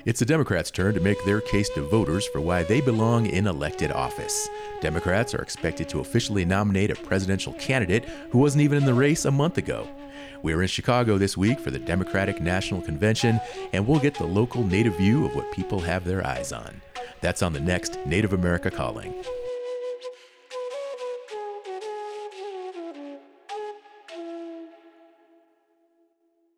It's the Democrats' turn to make their case to voters for why they belong in elected office. Democrats are expected to officially nominate a presidential candidate who wasn't even in the race a month ago. We're in Chicago this week for the Democratic National Convention, and we'll get the local Native view of what people have their eyes on. That's on the next Native America Calling.